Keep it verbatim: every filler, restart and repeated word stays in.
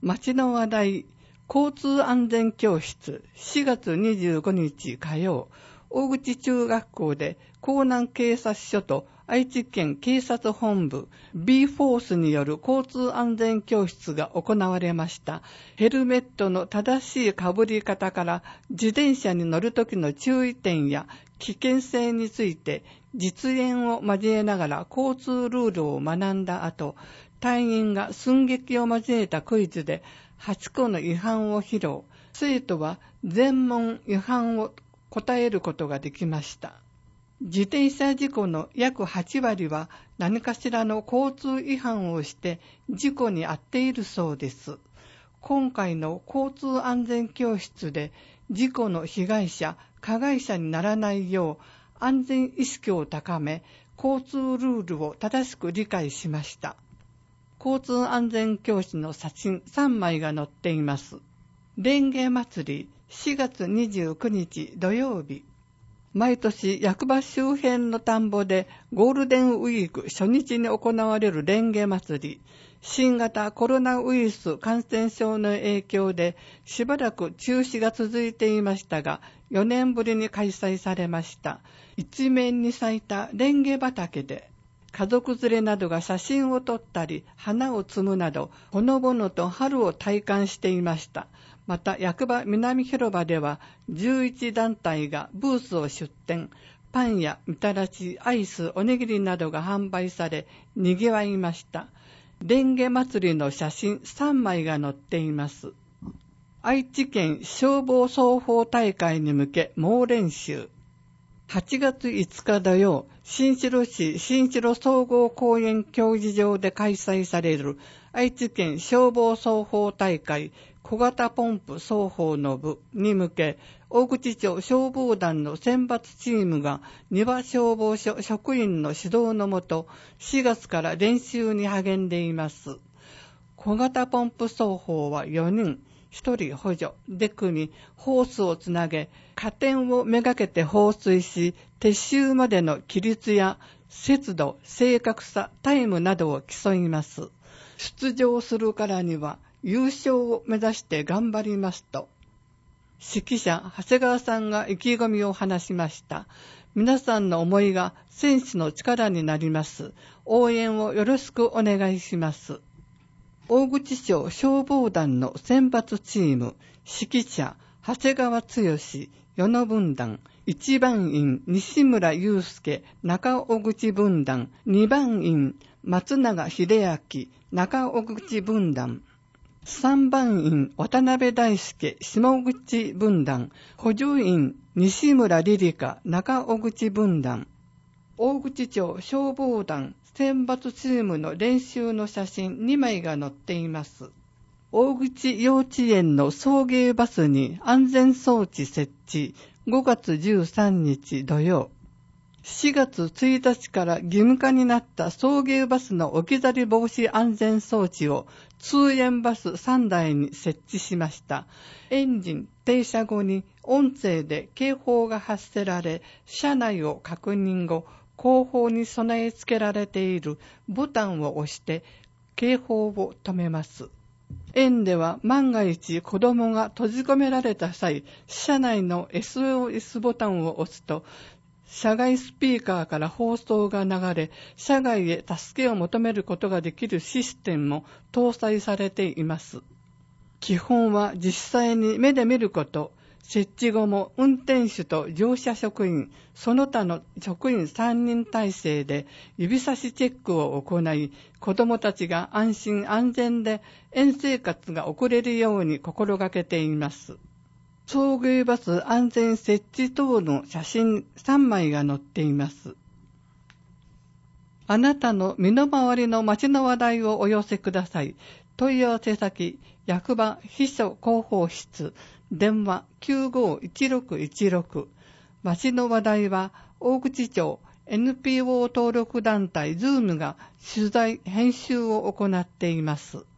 町の話題、交通安全教室、しがつにじゅうごにち火曜、大口中学校で江南警察署と愛知県警察本部 B フォースによる交通安全教室が行われました。ヘルメットの正しいかぶり方から自転車に乗るときの注意点や危険性について実演を交えながら交通ルールを学んだ後、隊員が寸劇を交えたクイズではちこの違反を披露。生徒は全問違反を答えることができました。自転車事故の約はちわりは何かしらの交通違反をして事故に遭っているそうです。今回の交通安全教室で事故の被害者、加害者にならないよう安全意識を高め、交通ルールを正しく理解しました。交通安全教室の写真さんまいが載っています。レンゲ祭りしがつにじゅうくにち土曜日。毎年役場周辺の田んぼでゴールデンウィーク初日に行われるレンゲ祭り。新型コロナウイルス感染症の影響でしばらく中止が続いていましたが、よねんぶりに開催されました。一面に咲いたレンゲ畑で家族連れなどが写真を撮ったり花を摘むなどほのぼのと春を体感していました。また役場南広場ではじゅういちだんたいがブースを出展、パンやみたらし、アイス、おにぎりなどが販売され賑わいました。レンゲ祭りの写真さんまいが載っています。愛知県消防操法大会に向け猛練習。はちがついつか土曜、新城市新城総合公園競技場で開催される愛知県消防操法大会小型ポンプ双方の部に向け、大口町消防団の選抜チームが庭消防署職員の指導のもと、しがつから練習に励んでいます。小型ポンプ双方はよにん、ひとり補助で組み、ホースをつなげ、加点をめがけて放水し、撤収までの規律や節度、正確さ、タイムなどを競います。出場するからには、優勝を目指して頑張りますと、指揮者長谷川さんが意気込みを話しました。皆さんの思いが選手の力になります。応援をよろしくお願いします。大口町消防団の選抜チーム、指揮者長谷川剛、与野分団、いちばん員西村祐介、中尾口分団、にばん員松永秀明、中尾口分団、さんばん員渡辺大輔、下口分団、補助員西村リリカ、中尾口分団。大口町消防団選抜チームの練習の写真にまいが載っています。大口幼稚園の送迎バスに安全装置設置。ごがつじゅうさんにち土曜。しがつついたちから義務化になった送迎バスの置き去り防止安全装置を通園バスさんだいに設置しました。エンジン停車後に音声で警報が発せられ、車内を確認後、後方に備え付けられているボタンを押して警報を止めます。園では万が一子供が閉じ込められた際、車内の エスオーエス ボタンを押すと、車外スピーカーから放送が流れ、車外へ助けを求めることができるシステムも搭載されています。基本は実際に目で見ること、設置後も運転手と乗車職員、その他の職員さんにん体制で指差しチェックを行い、子どもたちが安心安全で園生活が送れるように心がけています。送迎バス安全設置等の写真さんまいが載っています。あなたの身の回りの街の話題をお寄せください。問い合わせ先、役場秘書広報室、電話 きゅうごいちろくいちろく。街の話題は大口町 エヌピーオー 登録団体ズームが取材・編集を行っています。